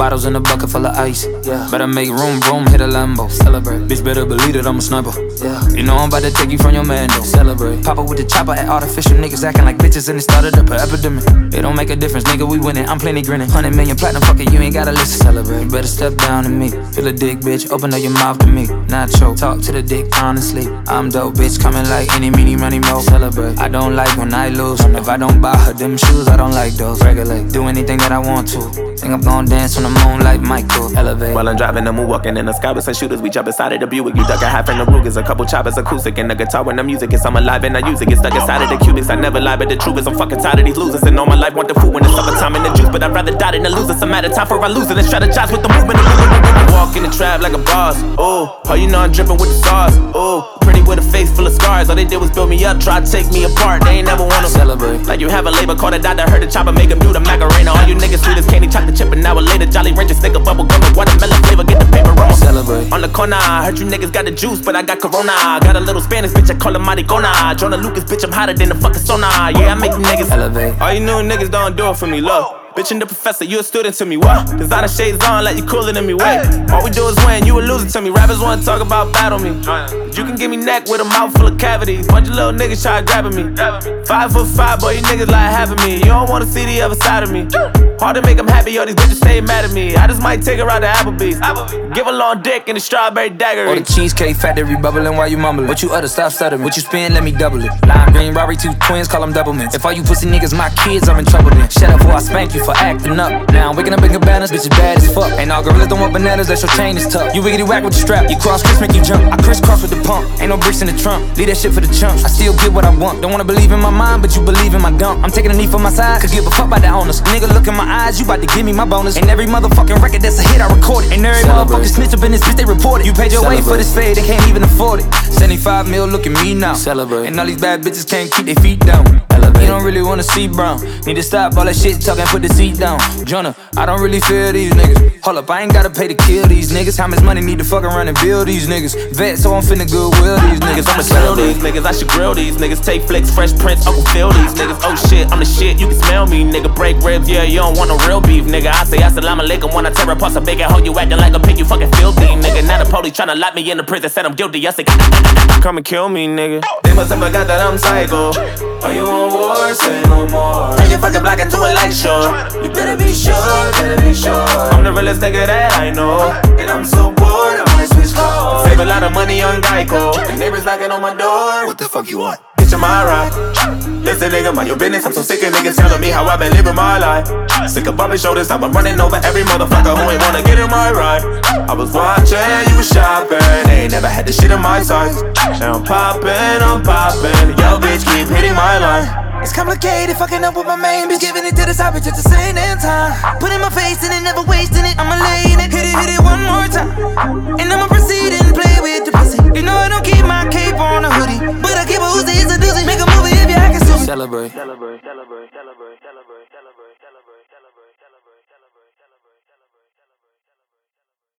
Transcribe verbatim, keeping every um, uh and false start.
bottles in a bucket full of ice. Yeah. Better make room, room, hit a Lambo. Celebrate. Bitch, better believe that I'm a sniper. Yeah. You know I'm about to take you from your man, though. Celebrate. Papa with the chopper at artificial niggas acting like bitches and it started up an epidemic. It don't make a difference, nigga, we winning. I'm plenty grinning. Hundred million platinum, fuck it, you ain't gotta listen. Celebrate. You better step down to me. Feel a dick, bitch, open up your mouth to me. Nacho, talk to the dick, honestly. I'm dope, bitch, coming like any, meeny, money, mo. Celebrate. I don't like when I lose. If I don't buy her them shoes, I don't like those. Regulate. Do anything that I want to. Think I'm gon' dance on the moon like Michael. Elevate. While I'm driving the moon, walking in the sky with some shooters, we jump inside of the Buick. You duck a half in the Rugers, a couple choppers, acoustic, and the guitar when the music is. I'm alive and I use it. Get stuck inside of the cubics. I never lie, but the truth is I'm fucking tired of these losers. And all my life want the food when it's summertime and the juice, but I'd rather die than to lose. It's a matter of time for I lose it and strategize with the movement. Walk in the trap like a boss. Oh, oh, you know I'm dripping with the sauce. Oh, pretty with a face full of scars. All they did was build me up, try to take me apart. They ain't never wanna celebrate. Like you have a labor, call the doctor, heard the chopper, make him do the Macarena. All you niggas sweet as candy, chop the chip an hour later. Jolly Rancher, stick a bubble gum with watermelon flavor, get the paper roll. Celebrate. On the corner, I heard you niggas got the juice, but I got Corona. Got a little Spanish bitch, I call her Maricona. Jonah Lucas, bitch, I'm hotter than the fucking sauna. Yeah, I make you niggas elevate. All you new niggas don't do it for me, look. Bitch and the professor, you a student to me, what? Designer shades on like you cooler than me, wait. All we do is win, you a loser to me. Rappers wanna talk about battle me. But you can give me neck with a mouth full of cavities. Bunch of little niggas try grabbing me. Five foot five, boy, you niggas like having me. You don't wanna see the other side of me. Hard to make them happy, all these bitches stay mad at me. I just might take her out to Applebee's. Give a long dick and a strawberry dagger. Or the cheesecake factory bubbling while you mumbling. What you utter, stop stuttering. What you spin, let me double it. Lime green, Robbery, two twins, call them double mints. If all you pussy niggas my kids, I'm in trouble then. Shut up before I spank you for acting up. Now I'm waking up in cabanas, bitch is bad as fuck. Ain't all gorillas don't want bananas, that's your chain is tough. You wiggity whack with the strap, you cross Chris, make you jump. I crisscross with the pump, ain't no bricks in the trunk. Leave that shit for the chumps, I still get what I want. Don't wanna believe in my mind, but you believe in my dump. I'm taking a knee for my side, could give a fuck about the owners. Nigga look in my eyes, you bout to give me my bonus. And every motherfucking record that's a hit, I record it. And every motherfucking snitch up in this bitch, they report it. You paid your way for this fade, they can't even afford it. seventy-five mil, look at me now. Celebrate. And all these bad bitches can't keep their feet down. Elevate. You don't really wanna see brown. Need to stop all that shit talking, put the seat down. Jonah, I don't really feel these niggas. Hold up, I ain't gotta pay to kill these niggas. How much money need to fuck around and build these niggas? Vet, so I'm finna goodwill these niggas. I'ma sell these niggas, I should grill these niggas. Take flicks, Fresh Prince, Uncle Phil these niggas. Oh shit, I'm the shit, you can smell me, nigga. Break ribs, yeah, you don't want no real beef, nigga. I say assalamu alaikum when I tear apart some bacon. Hoe you acting like a pig, you fucking filthy, nigga. Now the police tryna lock me in the prison, said I'm guilty. I say, come and kill me, nigga. They must have forgot that I'm psycho. Are you on war? Say no more. Turn your fucking block into a light show. You better be sure, better be sure. I'm the realest nigga that I know. And I'm so bored, I might switch clothes. Save a lot of money on Geico. The neighbors knocking on my door. What the fuck you want? Get your mind right. Listen, nigga, mind your business. I'm so sick of niggas telling me how I've been living my life. Sick of bumping shoulders, I've been running over every motherfucker who ain't wanna get in my ride. I was watching, you was shopping. They ain't never had this shit in my size. Now I'm popping, I'm popping. Yo, bitch, keep hitting my line. It's complicated, fucking up with my main bitch. Giving it to the side bitch at the same damn time. Putting my face in it, never wasting it. I'ma lay in it, hit it, hit it one more time. And I'ma proceed and play with the pussy. You know I don't keep my cape on a hoodie, but I keep a Uzi, it's a doozy. Make a movie if you I can sue me. Celebrate.